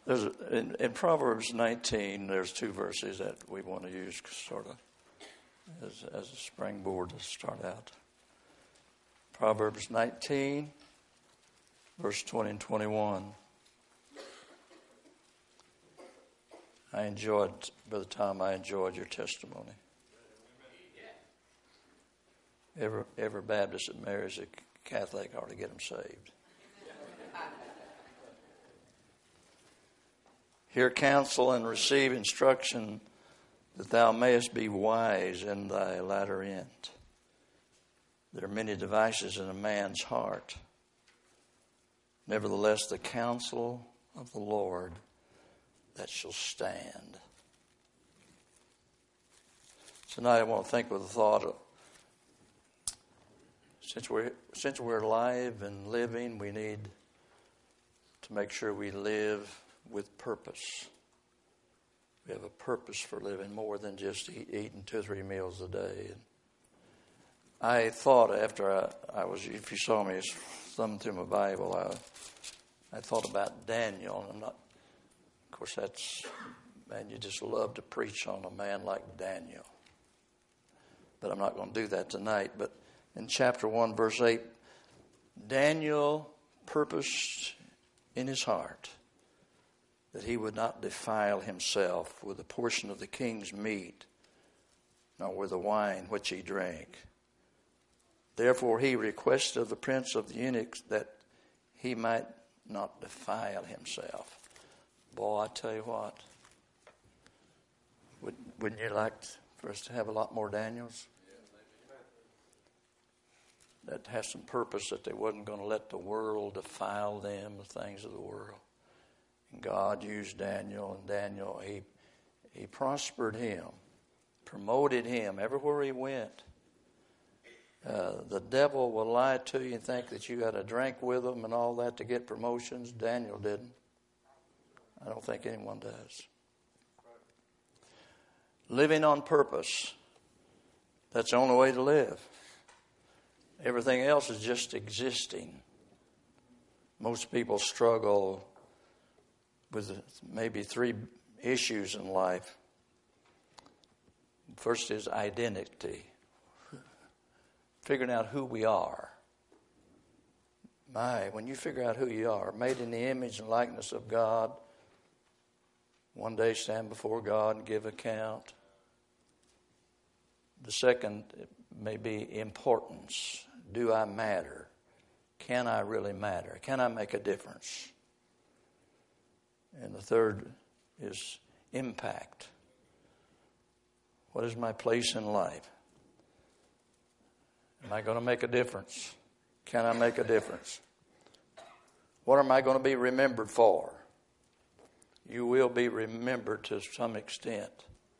In Proverbs 19, there's two verses that we want to use sort of as a springboard to start out. Proverbs 19, verse 20 and 21. Brother Tom, I enjoyed your testimony. Every Baptist that marries a Catholic ought to get them saved. Hear counsel and receive instruction, that thou mayest be wise in thy latter end. There are many devices in a man's heart. Nevertheless, the counsel of the Lord that shall stand. Tonight I want to think with the thought of, since we're alive and living, we need to make sure we live with purpose. We have a purpose for living, more than just eating 2 or 3 meals a day. And I thought after I was, if you saw me thumbing through my Bible, I thought about Daniel. And of course, man, you just love to preach on a man like Daniel. But I'm not going to do that tonight. But in chapter 1, verse 8, Daniel purposed in his heart that he would not defile himself with a portion of the king's meat, nor with the wine which he drank. Therefore he requested of the prince of the eunuchs that he might not defile himself. Boy, I tell you what, wouldn't you like for us to have a lot more Daniels? That has some purpose, that they wasn't going to let the world defile them, the things of the world. And God used Daniel, and Daniel, he prospered him, promoted him everywhere he went. The devil will lie to you and think that you got to drink with them and all that to get promotions. Daniel didn't. I don't think anyone does. Living on purpose, that's the only way to live. Everything else is just existing. Most people struggle with maybe 3 issues in life. First is identity. Figuring out who we are. When you figure out who you are, made in the image and likeness of God, one day stand before God and give account. The second may be importance. Do I matter? Can I really matter? Can I make a difference? And the third is impact. What is my place in life? Am I going to make a difference? Can I make a difference? What am I going to be remembered for? You will be remembered to some extent.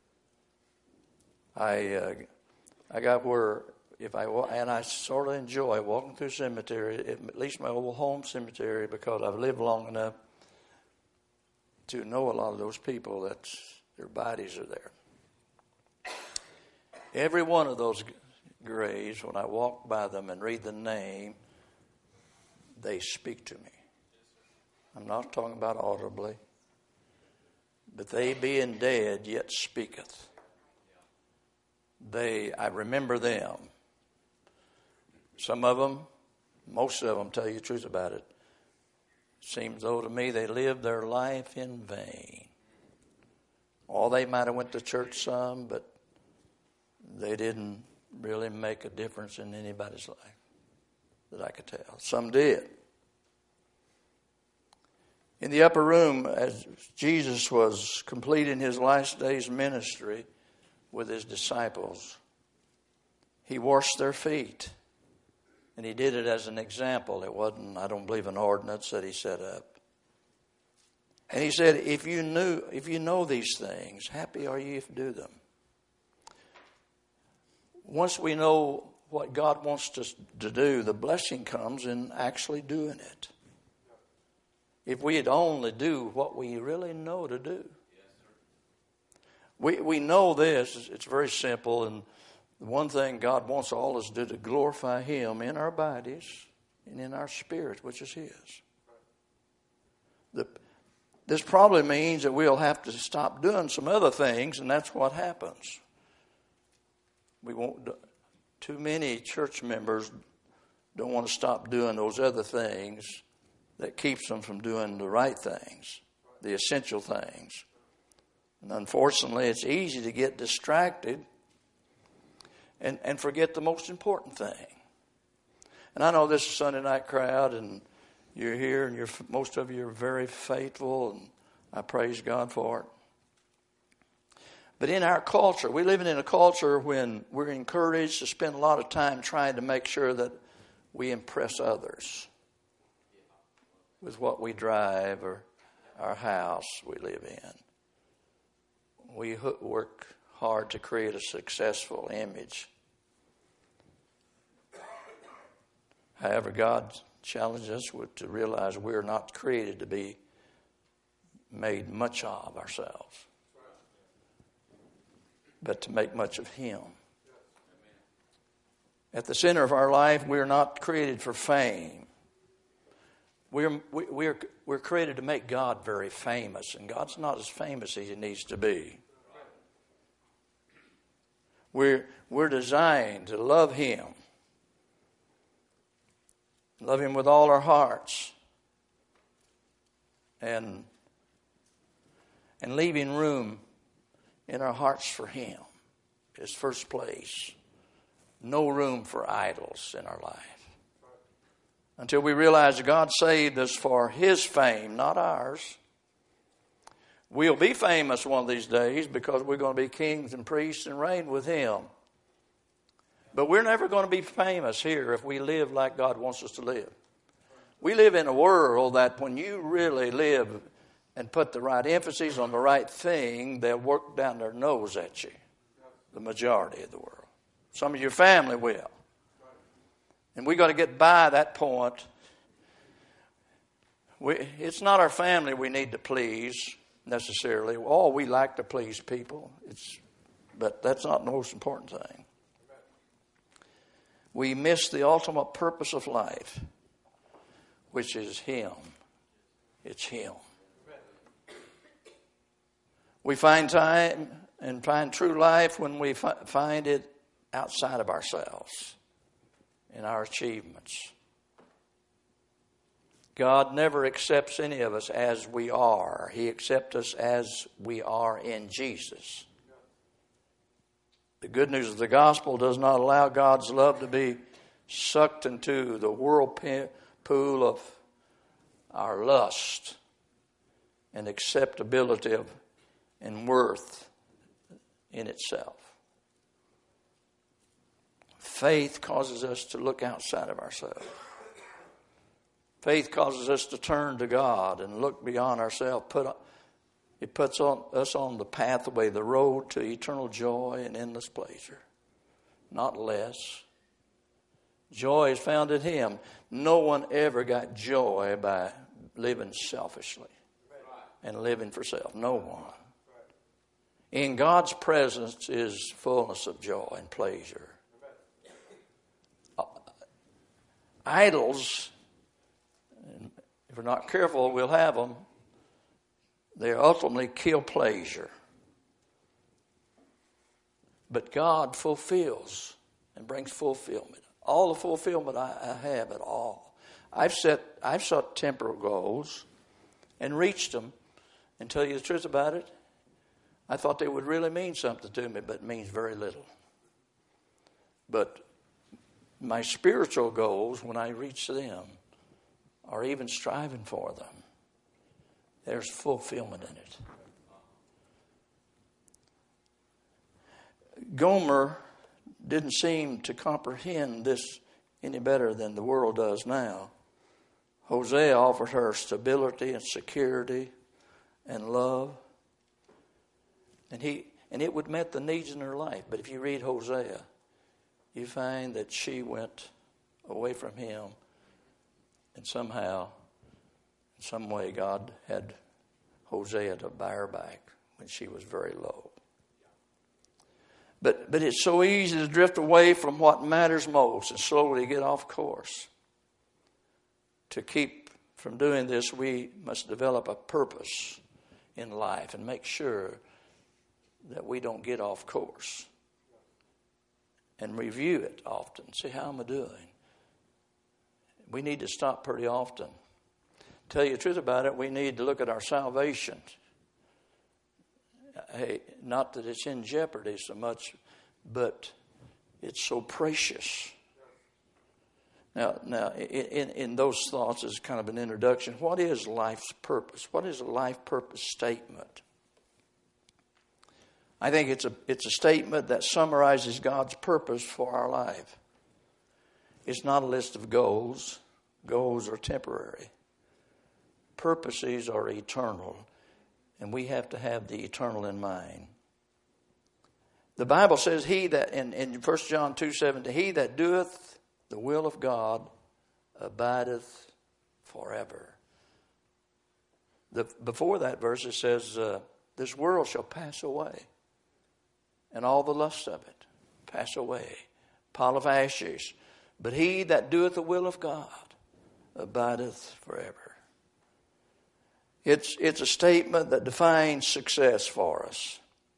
I got where I sort of enjoy walking through cemetery, at least my old home cemetery, because I've lived long enough to know a lot of those people. Their bodies are there. Every one of those graves, when I walk by them and read the name, they speak to me. I'm not talking about audibly, but they being dead yet speaketh. I remember them. Some of them, most of them, tell you the truth about it. Seems though to me they lived their life in vain. Or they might have went to church some, but they didn't really make a difference in anybody's life that I could tell. Some did. In the upper room, as Jesus was completing his last day's ministry with his disciples, he washed their feet. And he did it as an example. It wasn't, I don't believe, an ordinance that he set up. And he said, if you know these things, happy are you if you do them. Once we know what God wants us to do, the blessing comes in actually doing it. If we'd only do what we really know to do. We know this. It's very simple. And the one thing God wants all of us to do to glorify him in our bodies and in our spirit, which is his. this probably means that we'll have to stop doing some other things, and that's what happens. We won't. Too many church members don't want to stop doing those other things that keeps them from doing the right things, the essential things. And unfortunately, it's easy to get distracted and forget the most important thing. And I know this is a Sunday night crowd, and you're here, and most of you are very faithful, and I praise God for it. But in our culture, we're living in a culture when we're encouraged to spend a lot of time trying to make sure that we impress others with what we drive or our house we live in. We work hard to create a successful image. However, God challenges us to realize we're not created to be made much of ourselves, but to make much of Him. At the center of our life, we're not created for fame. We're created to make God very famous, and God's not as famous as He needs to be. We're designed to love Him. Love Him with all our hearts. And leaving room in our hearts for Him is first place. No room for idols in our life. Until we realize that God saved us for His fame, not ours. We'll be famous one of these days because we're going to be kings and priests and reign with Him. But we're never going to be famous here if we live like God wants us to live. We live in a world that when you really live and put the right emphasis on the right thing, they'll work down their nose at you. The majority of the world. Some of your family will. And we got to get by that point. It's not our family we need to please necessarily. Oh, we like to please people. But that's not the most important thing. We miss the ultimate purpose of life, which is Him. It's Him. We find time and find true life when we find it outside of ourselves, in our achievements. God never accepts any of us as we are. He accepts us as we are in Jesus. The good news of the gospel does not allow God's love to be sucked into the whirlpool of our lust and acceptability and worth in itself. Faith causes us to look outside of ourselves. Faith causes us to turn to God and look beyond ourselves. It puts us on the pathway, the road to eternal joy and endless pleasure. Not less. Joy is found in Him. No one ever got joy by living selfishly and living for self. No one. In God's presence is fullness of joy and pleasure. Idols, if we're not careful, we'll have them. They ultimately kill pleasure. But God fulfills and brings fulfillment. All the fulfillment I have at all. I've set temporal goals and reached them. And tell you the truth about it, I thought they would really mean something to me, but it means very little. But my spiritual goals, when I reach them, or even striving for them, there's fulfillment in it. Gomer didn't seem to comprehend this any better than the world does now. Hosea offered her stability and security and love. And it would meet the needs in her life. But if you read Hosea, you find that she went away from him, and somehow, in some way, God had Hosea to buy her back when she was very low. But it's so easy to drift away from what matters most and slowly get off course, to keep from doing this, we must develop a purpose in life and make sure that we don't get off course. And review it often. See, how am I doing? We need to stop pretty often. Tell you the truth about it, we need to look at our salvation. Hey, not that it's in jeopardy so much, but it's so precious. Now, in those thoughts as kind of an introduction, what is life's purpose? What is a life purpose statement? I think it's a statement that summarizes God's purpose for our life. It's not a list of goals. Goals are temporary. Purposes are eternal, and we have to have the eternal in mind. The Bible says, "He that," in 1 John 2:17, "He that doeth the will of God abideth forever." Before that verse it says, "This world shall pass away, and all the lust of it pass away, pile of ashes. But he that doeth the will of God abideth forever." It's a statement that defines success for us.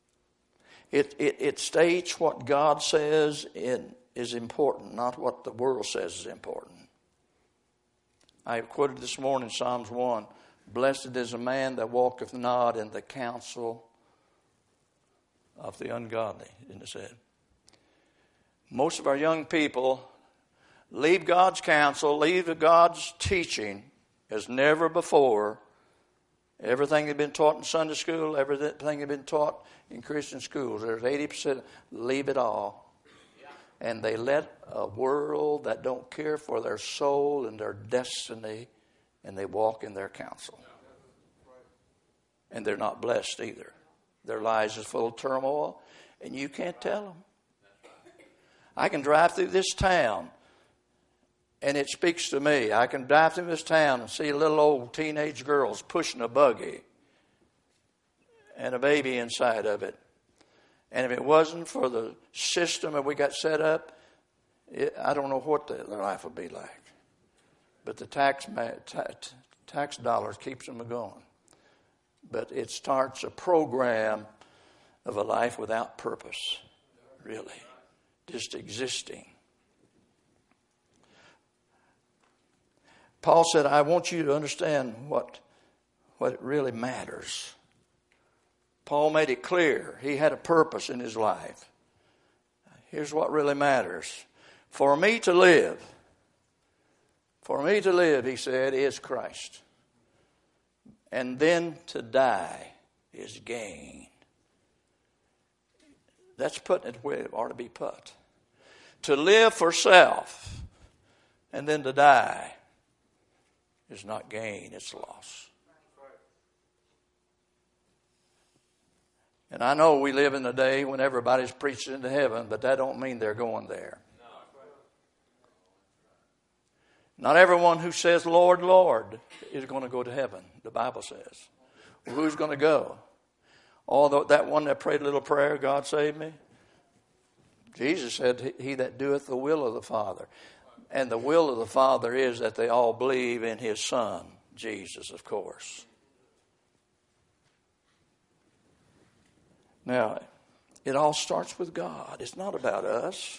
It states what God says is important, not what the world says is important. I quoted this morning Psalms 1, "Blessed is a man that walketh not in the counsel of the ungodly," didn't it say? Most of our young people leave God's counsel, leave God's teaching as never before. Everything they've been taught in Sunday school, everything they've been taught in Christian schools, there's 80% leave it all. And they let a world that don't care for their soul and their destiny, and they walk in their counsel. And they're not blessed either. Their lives is full of turmoil, and you can't tell them. I can drive through this town, and it speaks to me. I can drive through this town and see little old teenage girls pushing a buggy and a baby inside of it. And if it wasn't for the system that we got set up, I don't know what their life would be like. But the tax dollars keeps them going. But it starts a program of a life without purpose, really, just existing. Paul said, "I want you to understand what it really matters." Paul made it clear he had a purpose in his life. Here's what really matters. For me to live, he said, is Christ. And then to die is gain. That's putting it where it ought to be put. To live for self and then to die is not gain, it's loss. And I know we live in a day when everybody's preaching into heaven, but that don't mean they're going there. Not everyone who says, "Lord, Lord," is going to go to heaven, the Bible says. Well, who's going to go? Although that one that prayed a little prayer, "God save me." Jesus said, "He that doeth the will of the Father." And the will of the Father is that they all believe in His Son, Jesus, of course. Now, it all starts with God. It's not about us.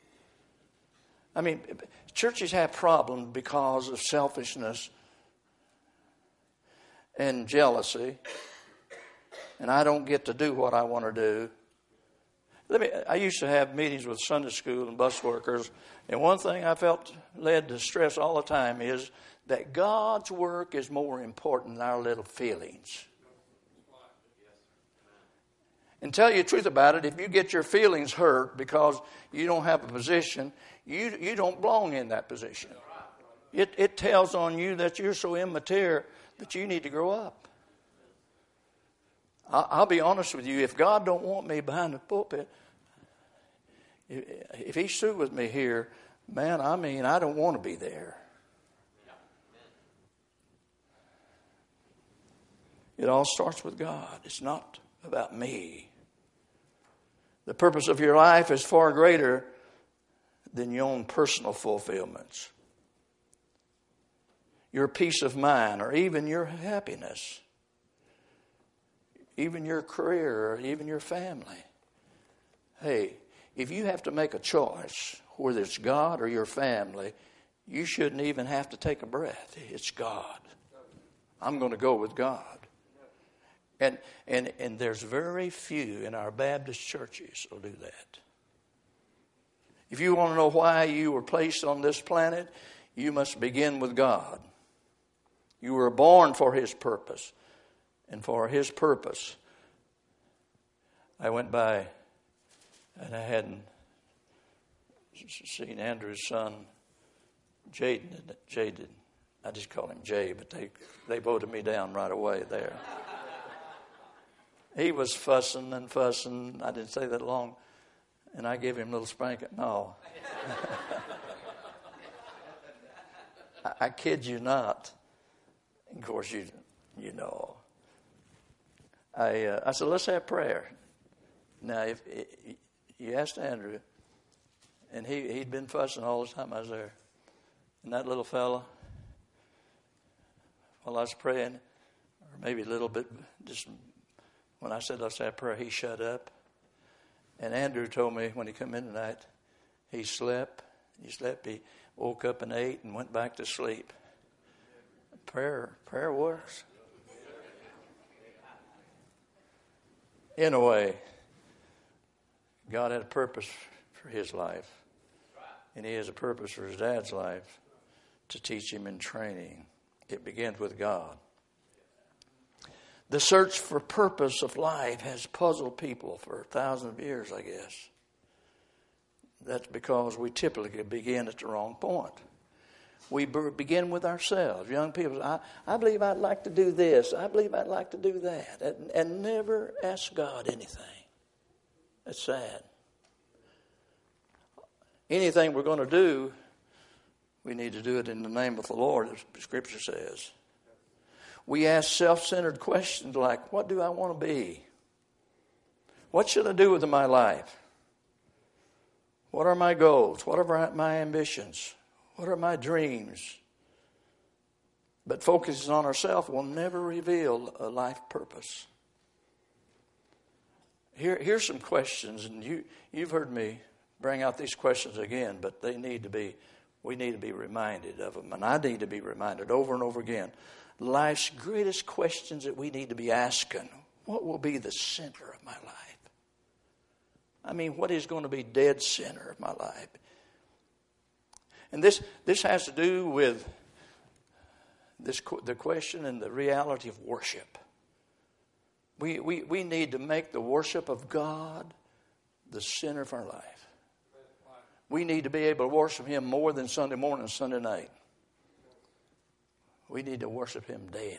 I mean, churches have problems because of selfishness and jealousy. And I don't get to do what I want to do. I used to have meetings with Sunday school and bus workers. And one thing I felt led to stress all the time is that God's work is more important than our little feelings. And tell you the truth about it, if you get your feelings hurt because you don't have a position, you don't belong in that position. It tells on you that you're so immature that you need to grow up. I'll be honest with you, if God don't want me behind the pulpit, if He's through with me here, man, I don't want to be there. It all starts with God. It's not about me. The purpose of your life is far greater than your own personal fulfillments. your peace of mind, or even your happiness, even your career, or even your family. Hey, if you have to make a choice, whether it's God or your family, you shouldn't even have to take a breath. It's God. I'm going to go with God. And there's very few in our Baptist churches who'll do that. If you want to know why you were placed on this planet, you must begin with God. You were born for His purpose. And for His purpose, I went by and I hadn't seen Andrew's son, Jaden. I just call him Jay, but they voted me down right away there. He was fussing and fussing. I didn't say that long. And I gave him a little spanking. No. I kid you not. Of course, you know. I said, let's have prayer. Now, if you asked Andrew, and he'd been fussing all the time I was there. And that little fella, while I was praying, or maybe a little bit, just when I said let's have prayer, he shut up. And Andrew told me when he came in tonight, he slept. He woke up and ate and went back to sleep. Prayer works. In a way, God had a purpose for his life. And he has a purpose for his dad's life to teach him in training. It begins with God. The search for purpose of life has puzzled people for thousands of years, I guess. That's because we typically begin at the wrong point. We begin with ourselves. Young people, I believe I'd like to do this. I believe I'd like to do that. And never ask God anything. That's sad. Anything we're going to do, we need to do it in the name of the Lord, as the Scripture says. We ask self-centered questions like, what do I want to be? What should I do with my life? What are my goals? What are my ambitions? What are my dreams? But focusing on ourselves will never reveal a life purpose. Here's some questions, and you've heard me bring out these questions again, but we need to be reminded of them, and I need to be reminded over and over again. Life's greatest questions that we need to be asking. What will be the center of my life? I mean, what is going to be dead center of my life? And this has to do with the question and the reality of worship. We need to make the worship of God the center of our life. We need to be able to worship Him more than Sunday morning and Sunday night. We need to worship Him daily.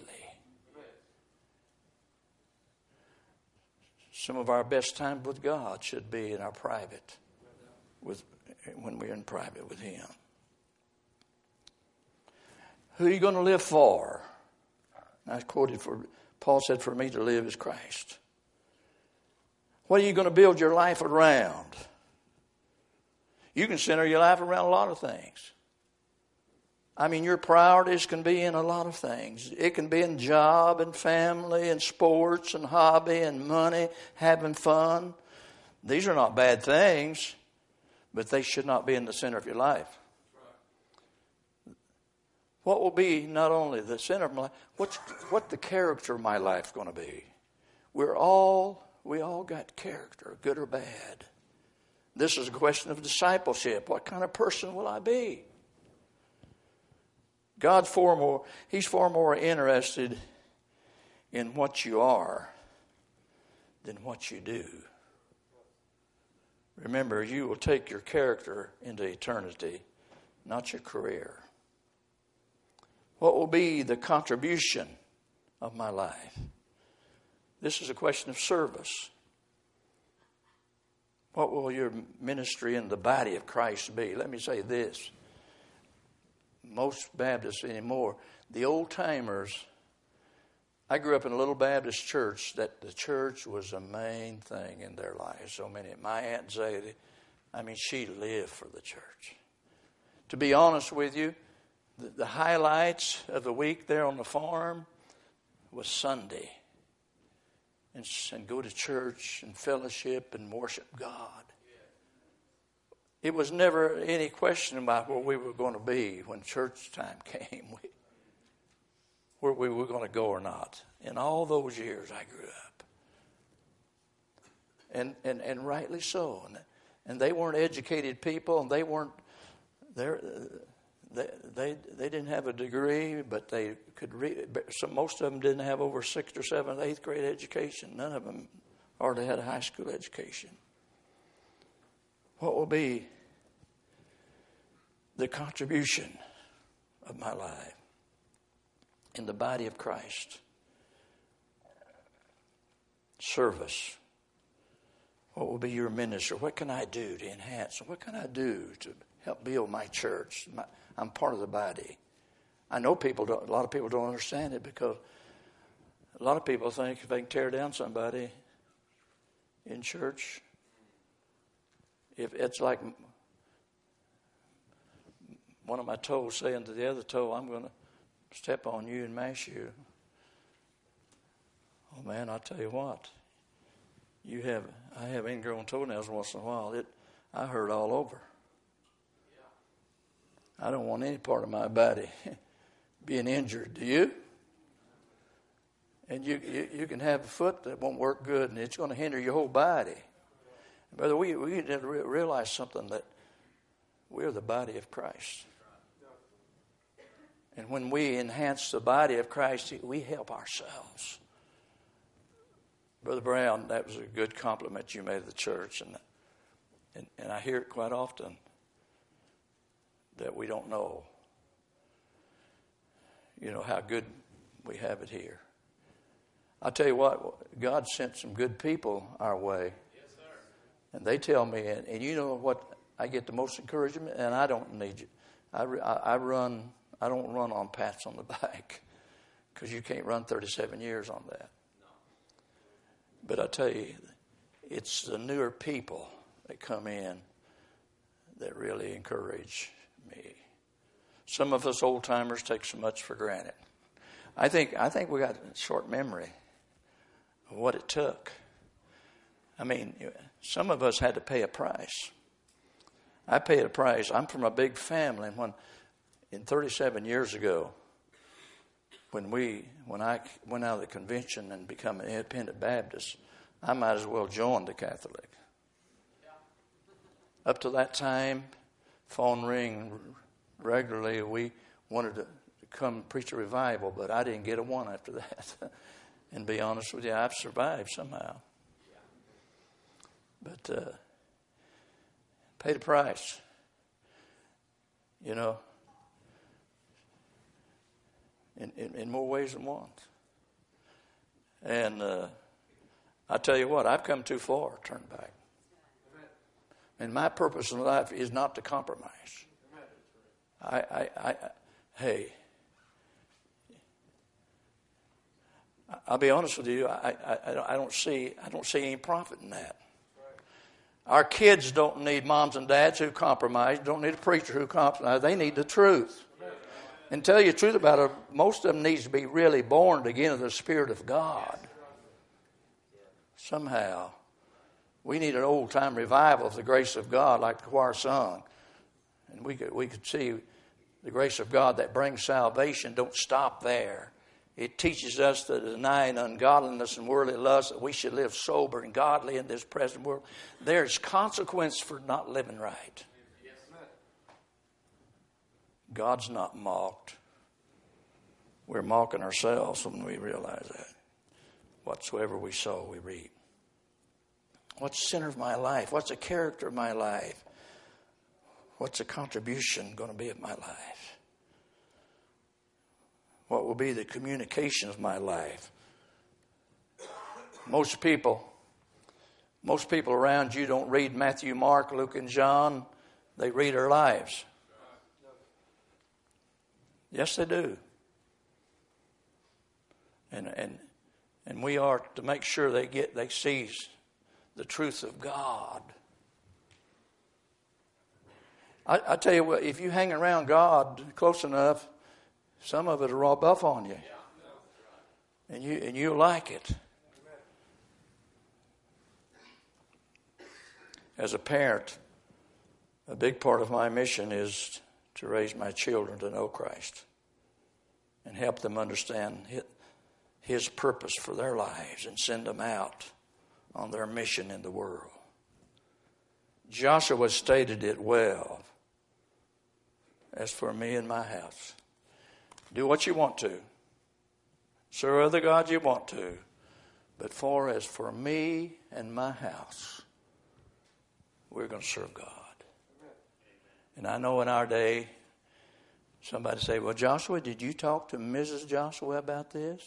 Some of our best time with God should be in our private, when we're in private with Him. Who are you going to live for? I quoted Paul said, for me to live is Christ. What are you going to build your life around? You can center your life around a lot of things. I mean, your priorities can be in a lot of things. It can be in job and family and sports and hobby and money, having fun. These are not bad things, but they should not be in the center of your life. What will be not only the center of my life, what's the character of my life going to be? We all got character, good or bad. This is a question of discipleship. What kind of person will I be? He's far more interested in what you are than what you do. Remember, you will take your character into eternity, not your career. What will be the contribution of my life? This is a question of service. What will your ministry in the body of Christ be? Let me say this. Most Baptists anymore, the old timers, I grew up in a little Baptist church that the church was the main thing in their lives. So many, my Aunt Zadie, she lived for the church. To be honest with you, the highlights of the week there on the farm was Sunday. And go to church and fellowship and worship God. It was never any question about where we were going to be when church time came, where we were going to go or not. In all those years I grew up. And rightly so. And they weren't educated people, and they weren't there. They didn't have a degree, but they could read. Most of them didn't have over 6th or 7th, 8th grade education. None of them hardly had a high school education. What will be the contribution of my life in the body of Christ? Service. What will be your ministry? What can I do to enhance? What can I do to help build my church? I'm part of the body. I know a lot of people don't understand it, because a lot of people think if they can tear down somebody in church, if it's like one of my toes saying to the other toe, I'm going to step on you and mash you. Oh man, I'll tell you what. I have ingrown toenails once in a while. I hurt all over. I don't want any part of my body being injured. Do you? And you can have a foot that won't work good, and it's going to hinder your whole body. Brother, we need to realize something, that we're the body of Christ. And when we enhance the body of Christ, we help ourselves. Brother Brown, that was a good compliment you made of the church, and I hear it quite often, that we don't know, how good we have it here. I'll tell you what, God sent some good people our way. Yes, sir. And they tell me, and you know what, I get the most encouragement, and I don't need you. I don't run on pats on the back, because you can't run 37 years on that. No. But I tell you, it's the newer people that come in that really encourage me. Some of us old timers take so much for granted. I think we got a short memory of what it took. I mean, some of us had to pay a price. I paid a price. I'm from a big family, and 37 years ago, when I went out of the convention and become an independent Baptist, I might as well join the Catholic. Up to that time, phone ring regularly. We wanted to come preach a revival, but I didn't get a one after that. And be honest with you, I've survived somehow. But paid a price, in more ways than one. And I tell you what, I've come too far to turn back. And my purpose in life is not to compromise. I'll be honest with you. I don't see any profit in that. Our kids don't need moms and dads who compromise. Don't need a preacher who compromises. They need the truth. And tell you the truth about it, most of them needs to be really born again of the Spirit of God. Somehow, we need an old time revival of the grace of God, like the choir sung, and we could see the grace of God that brings salvation. Don't stop there. It teaches us that denying ungodliness and worldly lust, that we should live sober and godly in this present world. There's consequence for not living right. God's not mocked. We're mocking ourselves when we realize that. Whatsoever we sow, we reap. What's the center of my life? What's the character of my life? What's the contribution going to be of my life? What will be the communication of my life? Most people around you don't read Matthew, Mark, Luke, and John. They read our lives. Yes, they do. And we are to make sure they see the truth of God. I tell you what, if you hang around God close enough, Some of it will rub off on you. And you'll like it. As a parent, a big part of my mission is to raise my children to know Christ and help them understand His purpose for their lives and send them out on their mission in the world. Joshua stated it well. As for me and my house, do what you want to. Serve other gods you want to. But as for me and my house, we're going to serve God. And I know in our day, somebody say, well, Joshua, did you talk to Mrs. Joshua about this?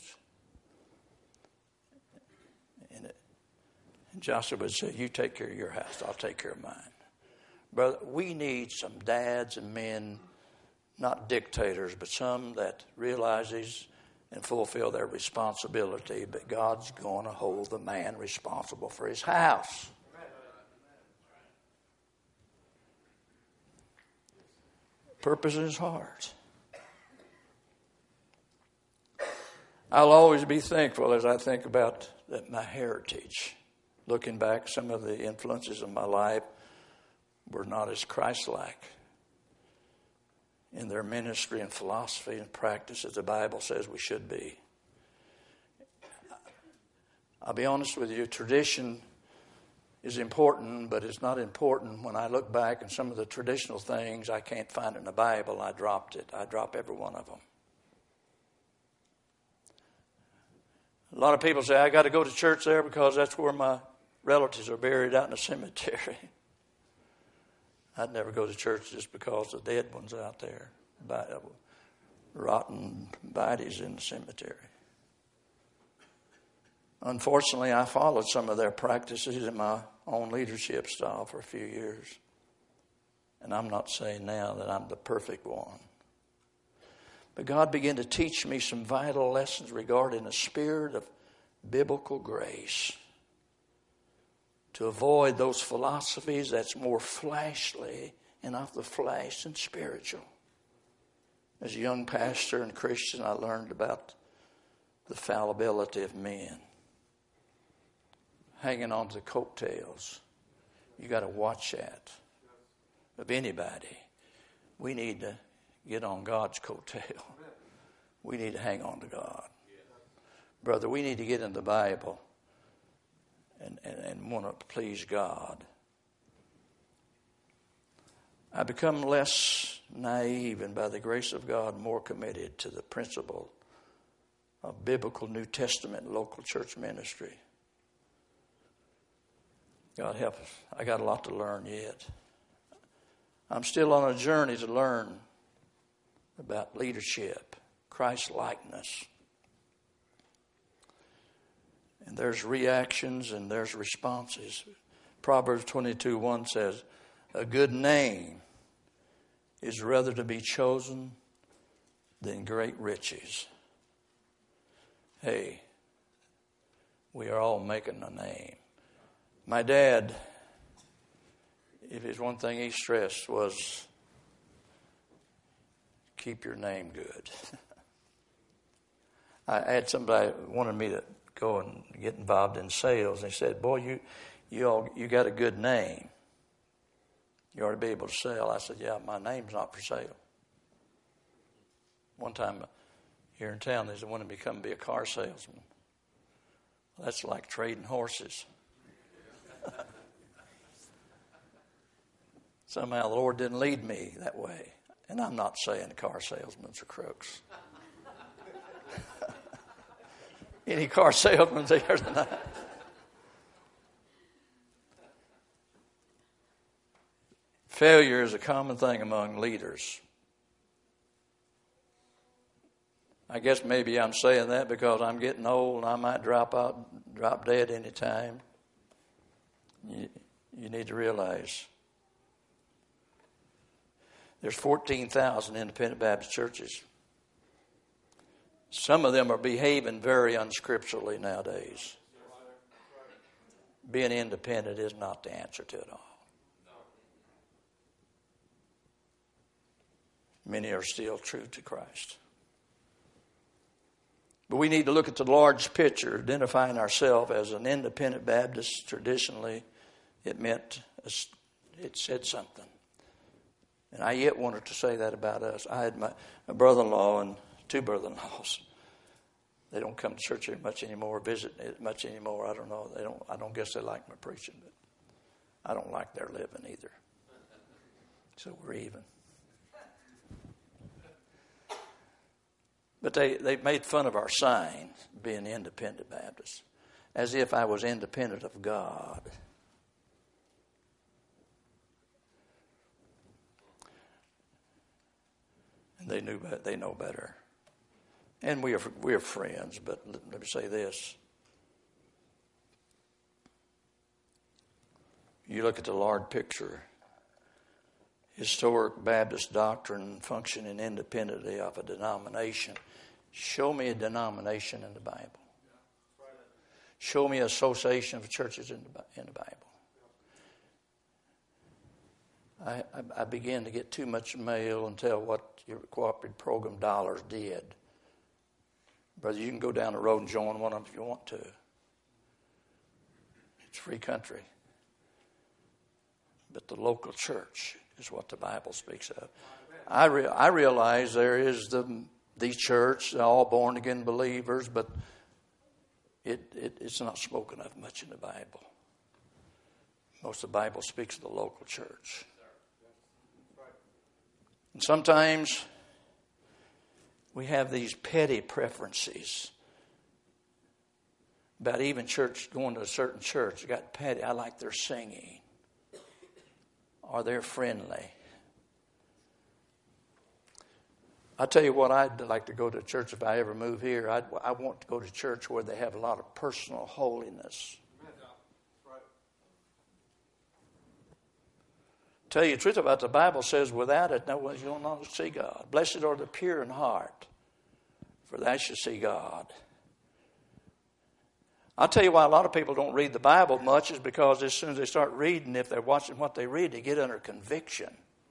And Joshua would say, you take care of your house, I'll take care of mine. Brother, we need some dads and men, not dictators, but some that realizes and fulfill their responsibility. But God's going to hold the man responsible for his house. Purpose in his heart. I'll always be thankful as I think about my heritage. Looking back, some of the influences of my life were not as Christ-like in their ministry and philosophy and practice as the Bible says we should be. I'll be honest with you, tradition is important, but it's not important when I look back and some of the traditional things I can't find in the Bible, I dropped it. I drop every one of them. A lot of people say, I got to go to church there because that's where my relatives are buried out in the cemetery. I'd never go to church just because the dead ones out there, rotten bodies in the cemetery. Unfortunately, I followed some of their practices in my own leadership style for a few years. And I'm not saying now that I'm the perfect one. But God began to teach me some vital lessons regarding the spirit of biblical grace. To avoid those philosophies that's more fleshly and of the flesh and spiritual. As a young pastor and Christian, I learned about the fallibility of men. Hanging on to coattails. You got to watch that. Of anybody. We need to get on God's coattail. We need to hang on to God. Brother, we need to get in the Bible and want to please God. I become less naive and by the grace of God more committed to the principle of biblical New Testament local church ministry. God help us. I got a lot to learn yet. I'm still on a journey to learn about leadership, Christ-likeness. And there's reactions and there's responses. Proverbs 22:1 says, a good name is rather to be chosen than great riches. Hey, we are all making a name. My dad, if there's one thing he stressed was, keep your name good. I had somebody wanted me to go and get involved in sales. They said, boy, you got a good name. You ought to be able to sell. I said, yeah, my name's not for sale. One time here in town, they wanted me to come be a car salesman. Well, that's like trading horses. Somehow the Lord didn't lead me that way. And I'm not saying car salesmen are crooks. Any car salesmen here tonight? Failure is a common thing among leaders. I guess maybe I'm saying that because I'm getting old and I might drop dead any time. You need to realize there's 14,000 independent Baptist churches. Some of them are behaving very unscripturally nowadays. Being independent is not the answer to it all. Many are still true to Christ. But we need to look at the large picture, identifying ourselves as an independent Baptist. Traditionally, it said something. And I yet wanted to say that about us. I had my brother-in-law and two brother-in-laws. They don't come to church very much anymore, visit it much anymore. I don't know. I don't guess they like my preaching, but I don't like their living either. So we're even. But they made fun of our sign, being independent Baptist, as if I was independent of God. And they know better. And we are friends, but let me say this. You look at the large picture, historic Baptist doctrine functioning independently of a denomination. Show me a denomination in the Bible. Show me an association of churches in the Bible. I began to get too much mail and tell what your cooperative program dollars did. Brother, you can go down the road and join one of them if you want to. It's free country. But the local church is what the Bible speaks of. I realize there is the church, all born again believers, but it's not spoken of much in the Bible. Most of the Bible speaks of the local church. And sometimes we have these petty preferences about even church, going to a certain church. You got petty. I like their singing. Or they're friendly. I tell you what, I'd like to go to a church if I ever move here. I want to go to a church where they have a lot of personal holiness. Tell you the truth about the Bible says, without it, no one will not see God. Blessed are the pure in heart, for they shall see God. I'll tell you why a lot of people don't read the Bible much is because as soon as they start reading, if they're watching what they read, they get under conviction.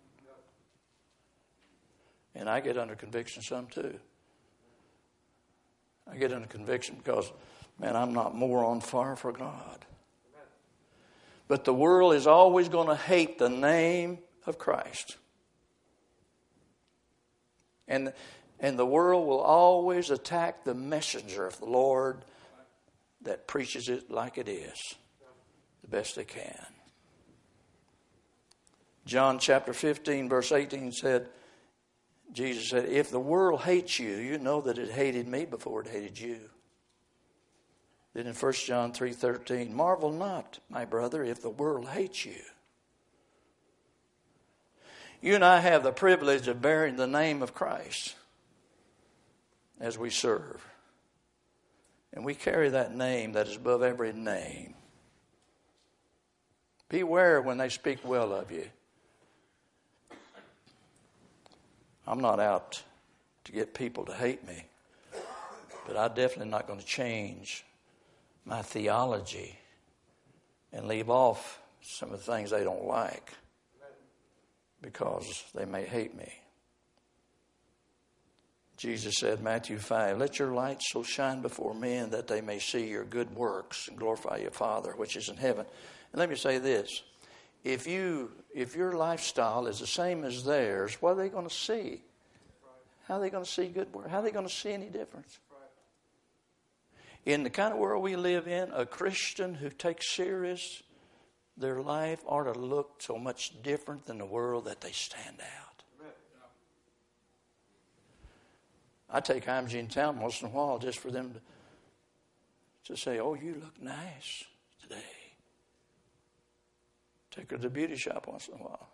And I get under conviction some too. I get under conviction because, man, I'm not more on fire for God. But the world is always going to hate the name of Christ. And the world will always attack the messenger of the Lord that preaches it like it is, the best they can. John chapter 15, verse 18 said, Jesus said, if the world hates you, you know that it hated me before it hated you. Then in 1 John 3:13, marvel not, my brother, if the world hates you. You and I have the privilege of bearing the name of Christ as we serve. And we carry that name that is above every name. Beware when they speak well of you. I'm not out to get people to hate me, but I'm definitely not going to change my theology and leave off some of the things they don't like because they may hate me. Jesus said, Matthew 5, let your light so shine before men that they may see your good works and glorify your Father which is in heaven. And let me say this. If your lifestyle is the same as theirs, what are they going to see? How are they going to see good work? How are they going to see any difference? In the kind of world we live in, a Christian who takes serious their life ought to look so much different than the world that they stand out. I take IMG in town once in a while just for them to say, oh, you look nice today. Take her to the beauty shop once in a while.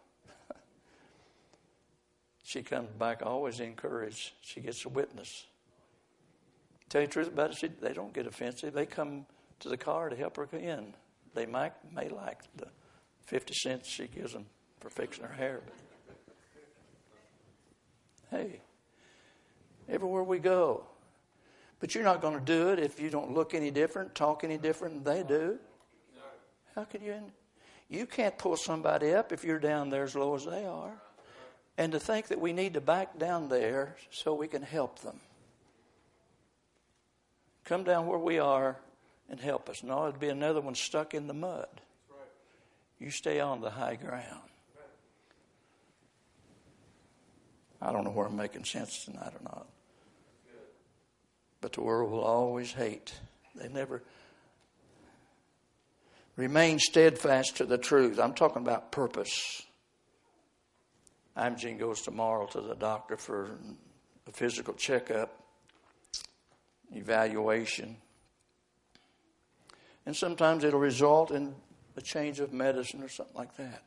She comes back always encouraged. She gets a witness. Tell you the truth about it, they don't get offensive. They come to the car to help her in. They may like the 50 cents she gives them for fixing her hair. But hey, everywhere we go. But you're not going to do it if you don't look any different, talk any different than they do. How could you? You can't pull somebody up if you're down there as low as they are. And to think that we need to back down there so we can help them. Come down where we are and help us. No, it'd be another one stuck in the mud. You stay on the high ground. I don't know where I'm making sense tonight or not. But the world will always hate. They never remain steadfast to the truth. I'm talking about purpose. Imogene goes tomorrow to the doctor for a physical checkup, evaluation. And sometimes it'll result in a change of medicine or something like that.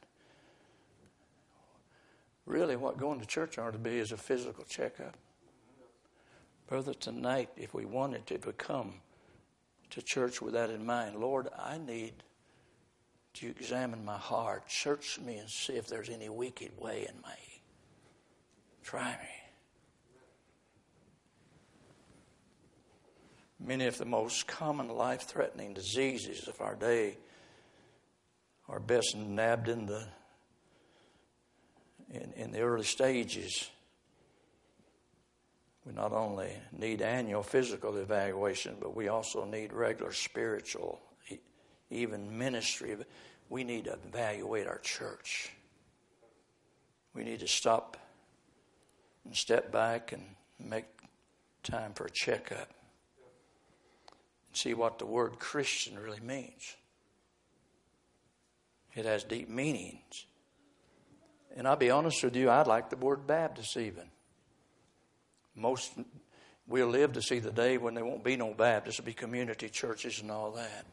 Really, what going to church ought to be is a physical checkup. Brother, tonight, if we wanted to come to church with that in mind, Lord, I need to examine my heart. Search me and see if there's any wicked way in me. Try me. Many of the most common life-threatening diseases of our day are best nabbed in the early stages. We not only need annual physical evaluation, but we also need regular spiritual, even ministry. We need to evaluate our church. We need to stop and step back and make time for a checkup. See what the word Christian really means. It has deep meanings. And I'll be honest with you, I'd like the word Baptist even. We'll live to see the day when there won't be no Baptists. There'll be community churches and all that.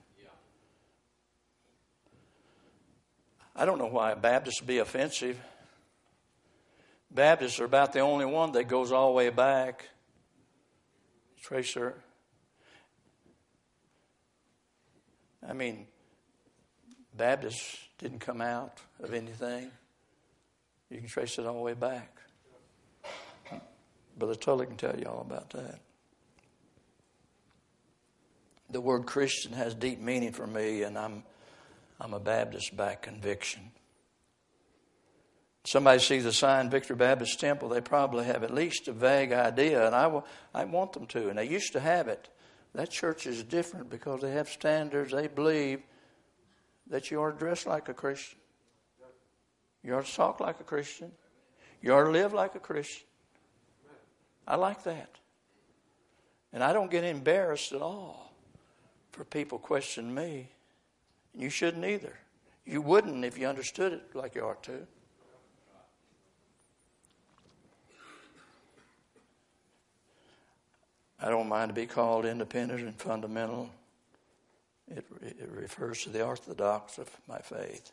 I don't know why Baptists would be offensive. Baptists are about the only one that goes all the way back. Tracer. I mean, Baptists didn't come out of anything. You can trace it all the way back. Brother Tully can tell you all about that. The word Christian has deep meaning for me, and I'm a Baptist by conviction. Somebody sees the sign Victory Baptist Temple, they probably have at least a vague idea, and I want them to. And they used to have it. That church is different because they have standards. They believe that you are to dress like a Christian. You are to talk like a Christian. You are to live like a Christian. I like that. And I don't get embarrassed at all for people questioning me. You shouldn't either. You wouldn't if you understood it like you ought to. I don't mind to be called independent and fundamental. It refers to the orthodox of my faith.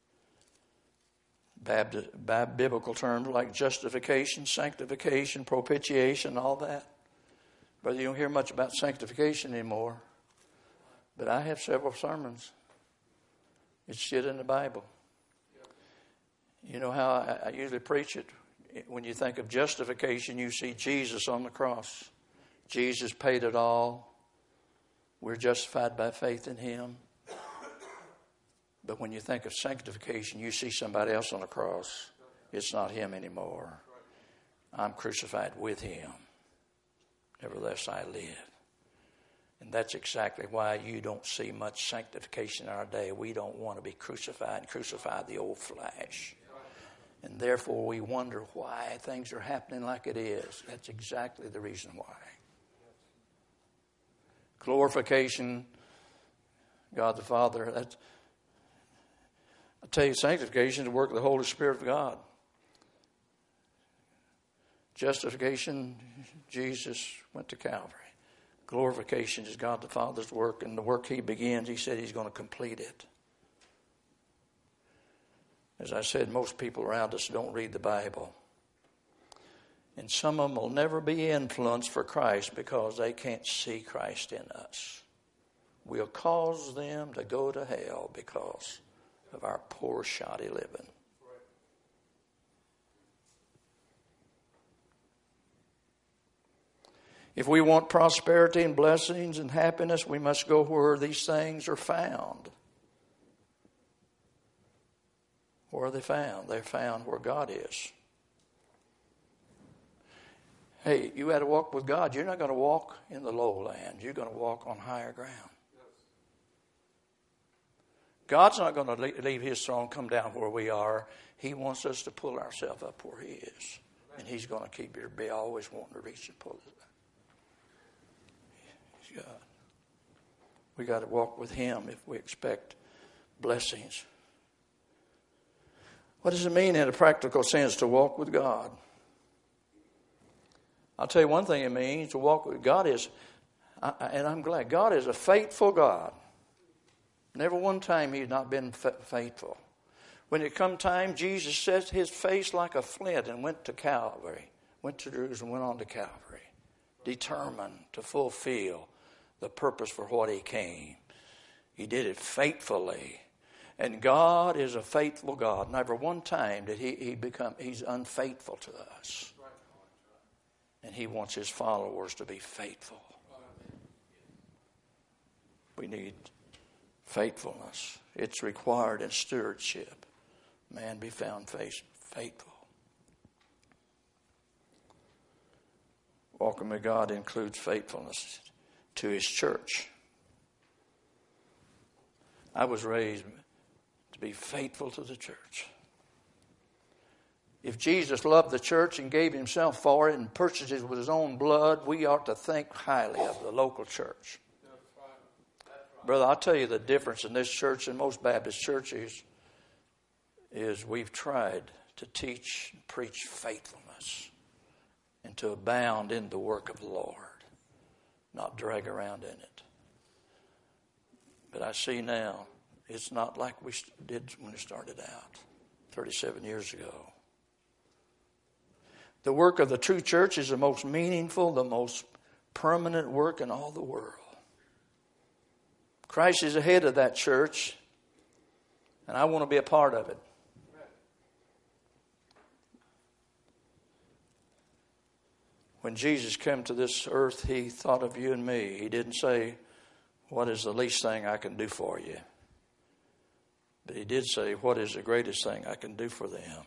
Biblical terms like justification, sanctification, propitiation, all that. Brother, you don't hear much about sanctification anymore. But I have several sermons. It's shit in the Bible. You know how I usually preach it? When you think of justification, you see Jesus on the cross. Jesus paid it all. We're justified by faith in Him. But when you think of sanctification, you see somebody else on the cross. It's not Him anymore. I'm crucified with Him. Nevertheless, I live. And that's exactly why you don't see much sanctification in our day. We don't want to be crucified and crucify the old flesh. And therefore, we wonder why things are happening like it is. That's exactly the reason why. Glorification, God the Father. I tell you, sanctification is the work of the Holy Spirit of God. Justification, Jesus went to Calvary. Glorification is God the Father's work, and the work He begins, He said He's going to complete it. As I said, most people around us don't read the Bible. And some of them will never be influenced for Christ because they can't see Christ in us. We'll cause them to go to hell because of our poor, shoddy living. If we want prosperity and blessings and happiness, we must go where these things are found. Where are they found? They're found where God is. Hey, you had to walk with God. You're not going to walk in the lowland. You're going to walk on higher ground. God's not going to leave his throne, come down where we are. He wants us to pull ourselves up where he is. And he's going to keep you, be always wanting to reach and pull it up. He's God. We got to walk with him if we expect blessings. What does it mean in a practical sense to walk with God? I'll tell you one thing it means to walk with God is, and I'm glad, God is a faithful God. Never one time he's not been faithful. When it come time, Jesus set his face like a flint and went to Calvary. Went to Jerusalem, went on to Calvary. Determined to fulfill the purpose for what he came. He did it faithfully. And God is a faithful God. Never one time did he's unfaithful to us. And he wants his followers to be faithful. We need faithfulness. It's required in stewardship. Man be found faithful. Walking with God includes faithfulness to his church. I was raised to be faithful to the church. If Jesus loved the church and gave himself for it and purchased it with his own blood, we ought to think highly of the local church. Brother, I'll tell you the difference in this church and most Baptist churches is we've tried to teach and preach faithfulness and to abound in the work of the Lord, not drag around in it. But I see now it's not like we did when we started out 37 years ago. The work of the true church is the most meaningful, the most permanent work in all the world. Christ is the head of that church, and I want to be a part of it. When Jesus came to this earth, he thought of you and me. He didn't say, what is the least thing I can do for you? But he did say, what is the greatest thing I can do for them?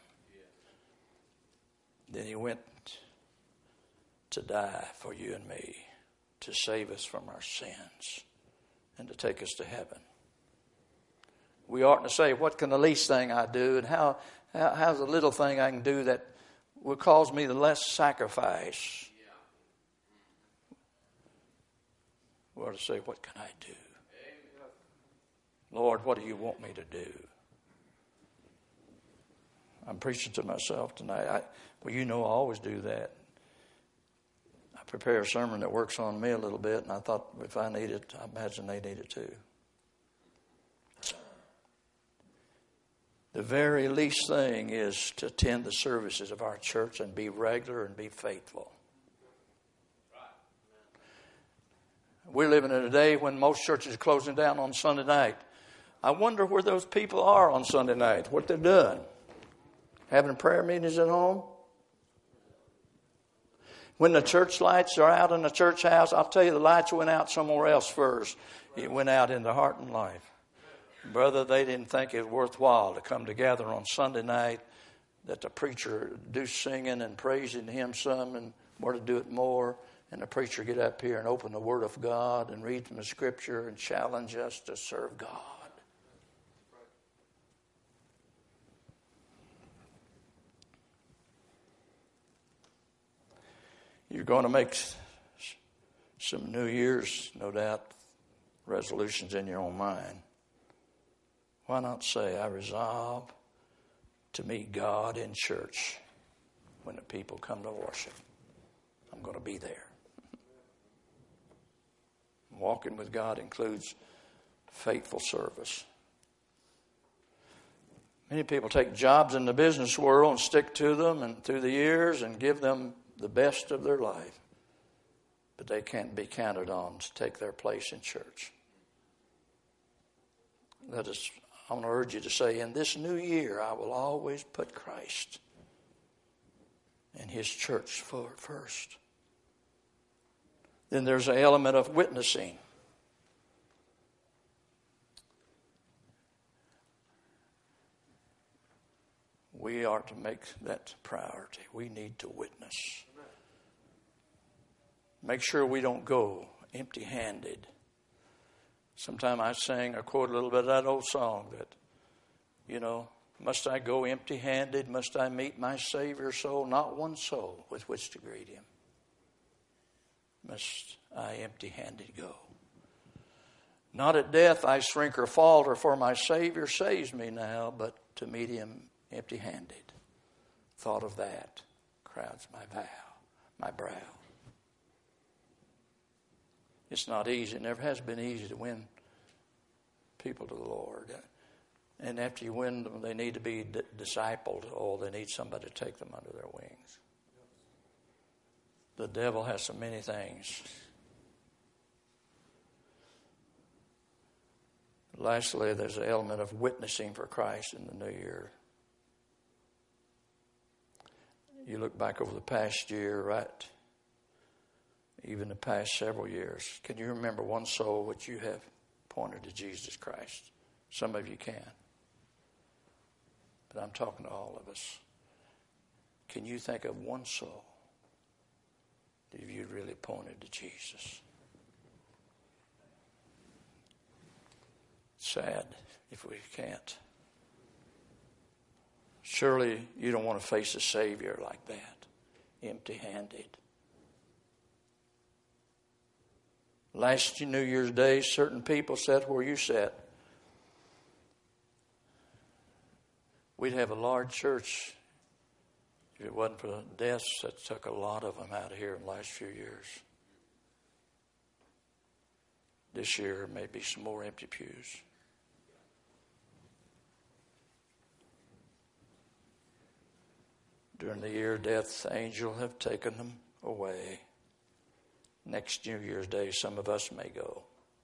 Then he went to die for you and me, to save us from our sins and to take us to heaven. We oughtn't to say, what can the least thing I do, and how's the little thing I can do that will cause me the less sacrifice? We ought to say, what can I do? Lord, what do you want me to do? I'm preaching to myself tonight. You know I always do that. I prepare a sermon that works on me a little bit, and I thought if I need it, I imagine they need it too. The very least thing is to attend the services of our church and be regular and be faithful. We're living in a day when most churches are closing down on Sunday night. I wonder where those people are on Sunday night, what they're doing. Having prayer meetings at home? When the church lights are out in the church house, I'll tell you the lights went out somewhere else first. It went out in the heart and life. Brother, they didn't think it was worthwhile to come together on Sunday night, that the preacher do singing and praising him some and more to do it more, and the preacher get up here and open the Word of God and read from the Scripture and challenge us to serve God. You're going to make some New Year's, no doubt, resolutions in your own mind. Why not say, I resolve to meet God in church when the people come to worship. I'm going to be there. Walking with God includes faithful service. Many people take jobs in the business world and stick to them and through the years and give them the best of their life. But they can't be counted on to take their place in church. I want to urge you to say, in this new year, I will always put Christ and his church first. Then there's an element of witnessing. We are to make that priority. We need to witness. Make sure we don't go empty-handed. Sometime I sang or quote a little bit of that old song that, must I go empty-handed? Must I meet my Savior so? Not one soul with which to greet him. Must I empty-handed go? Not at death I shrink or falter, for my Savior saves me now, but to meet him empty-handed. Thought of that crowds my brow. It's not easy. It never has been easy to win people to the Lord. And after you win them, they need to be discipled. Oh, they need somebody to take them under their wings. The devil has so many things. Lastly, there's an element of witnessing for Christ in the new year. You look back over the past year, right? Even the past several years. Can you remember one soul which you have pointed to Jesus Christ? Some of you can. But I'm talking to all of us. Can you think of one soul that you really pointed to Jesus? Sad if we can't. Surely you don't want to face a Savior like that, empty-handed. Last New Year's Day, certain people sat where you sat. We'd have a large church. If it wasn't for the deaths, that took a lot of them out of here in the last few years. This year, maybe some more empty pews. During the year, death's angel have taken them away. Next New Year's Day, some of us may go.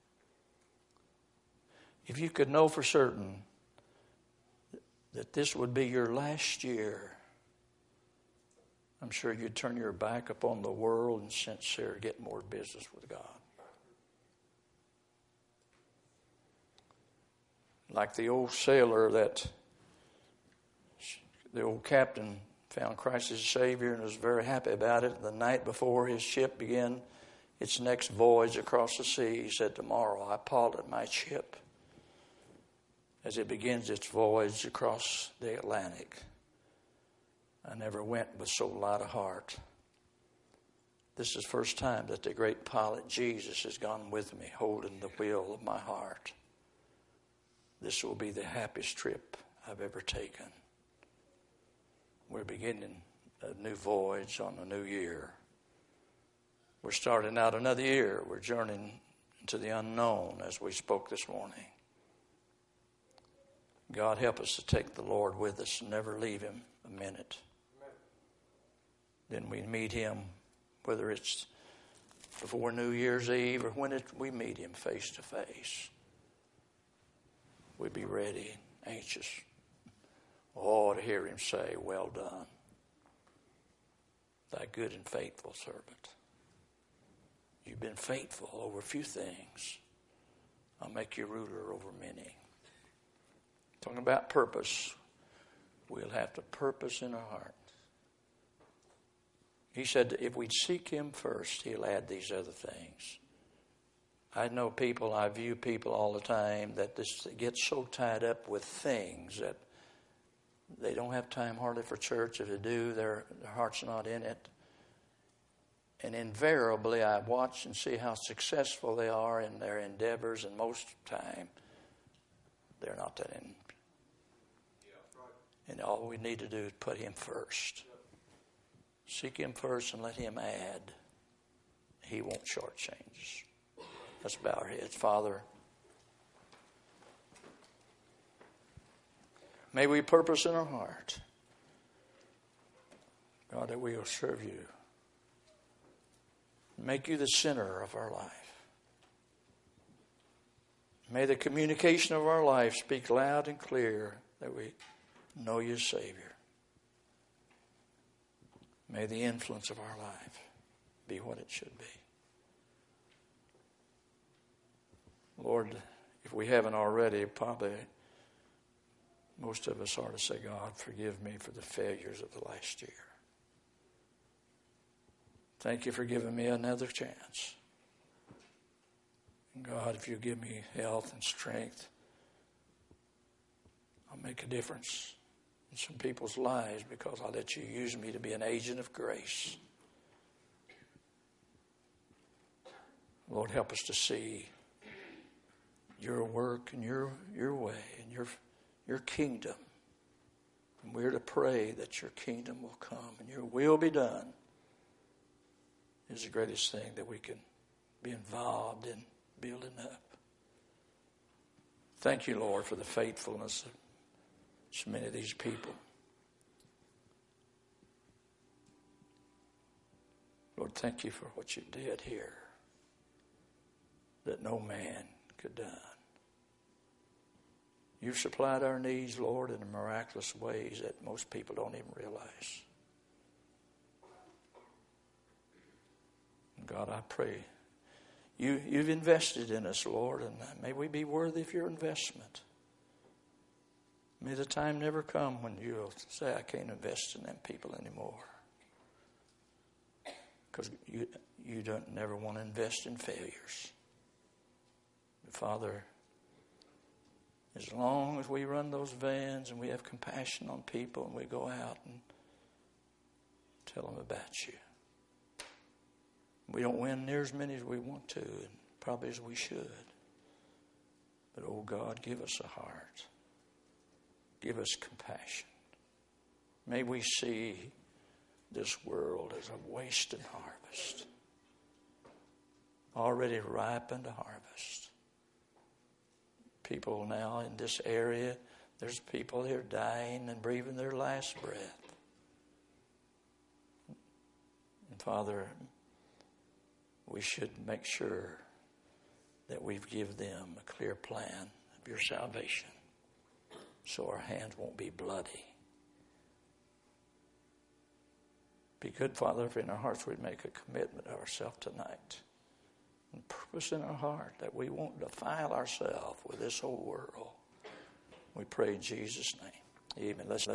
If you could know for certain that this would be your last year, I'm sure you'd turn your back upon the world and sincere get more business with God. Like the old sailor that the old captain found Christ as a Savior and was very happy about it. The night before his ship began its next voyage across the sea, he said, tomorrow I pilot my ship as it begins its voyage across the Atlantic. I never went with so light a heart. This is the first time that the great pilot Jesus has gone with me, holding the wheel of my heart. This will be the happiest trip I've ever taken. We're beginning a new voyage on a new year. We're starting out another year. We're journeying into the unknown as we spoke this morning. God help us to take the Lord with us and never leave him a minute. Amen. Then we meet him, whether it's before New Year's Eve or when we meet him face to face. We'd be ready, anxious. Oh, to hear him say, well done, thy good and faithful servant. You've been faithful over a few things. I'll make you ruler over many. Talking about purpose, we'll have to purpose in our heart. He said that if we'd seek him first, he'll add these other things. I view people all the time that get so tied up with things that they don't have time hardly for church. If they do, their heart's not in it. And invariably, I watch and see how successful they are in their endeavors, and most of the time, they're not that in. And all we need to do is put him first. Seek him first and let him add. He won't shortchange us. Let's bow our heads. Father, may we purpose in our heart, God, that we will serve you. Make you the center of our life. May the communication of our life speak loud and clear that we know you as Savior. May the influence of our life be what it should be. Lord, if we haven't already, probably most of us ought to say, God, forgive me for the failures of the last year. Thank you for giving me another chance. God, if you give me health and strength, I'll make a difference in some people's lives because I'll let you use me to be an agent of grace. Lord, help us to see your work and your way and your kingdom. And we're to pray that your kingdom will come and your will be done is the greatest thing that we can be involved in building up. Thank you, Lord, for the faithfulness of so many of these people. Lord, thank you for what you did here that no man could done. You've supplied our needs, Lord, in miraculous ways that most people don't even realize. God, I pray you've invested in us, Lord, and may we be worthy of your investment. May the time never come when you'll say, I can't invest in them people anymore. Because you don't never want to invest in failures. But Father, as long as we run those vans and we have compassion on people and we go out and tell them about you. We don't win near as many as we want to and probably as we should. But, oh God, give us a heart. Give us compassion. May we see this world as a wasted harvest. Already ripened to harvest. People now in this area, there's people here dying and breathing their last breath. And Father, we should make sure that we've given them a clear plan of your salvation so our hands won't be bloody. Be good, Father, if in our hearts we'd make a commitment to ourselves tonight and purpose in our heart that we won't defile ourselves with this whole world. We pray in Jesus' name. Amen. Let's